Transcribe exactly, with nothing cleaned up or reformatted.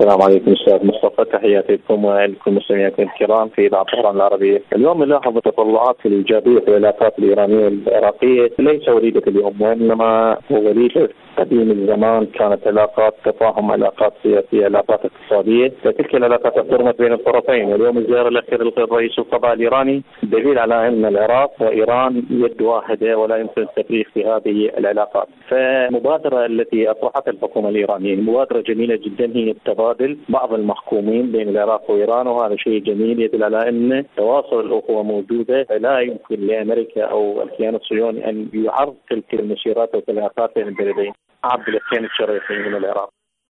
السلام عليكم استاذ مصطفى، تحياتي لكم ولكل مستمعيكم الكرام في اذاعه طهران العربيه. اليوم نلاحظ تطلعات الايجابيه في العلاقات الايرانيه والعراقيه ليس وليده اليوم، وانما هو وليده قديم الزمان. كانت علاقات تفاهم، علاقات سياسيه، علاقات اقتصاديه، فتلك العلاقات احترمت بين الطرفين. واليوم الزياره الاخيره للرئيس القضاء الايراني دليل على ان العراق وايران يد واحده ولا يمكن التفريق في هذه العلاقات. فالمبادره التي اطرحتها الحكومه الايرانيه مبادره جميله جدا، هي تبادل بعض المحكومين بين العراق وايران، وهذا شيء جميل يدل على ان تواصل الاخوه موجوده. لا يمكن لامريكا او الكيان الصهيوني ان يعرقل تلك المسيرات والعلاقات بين البلدين. عبد الحسين الشريفي من العراق.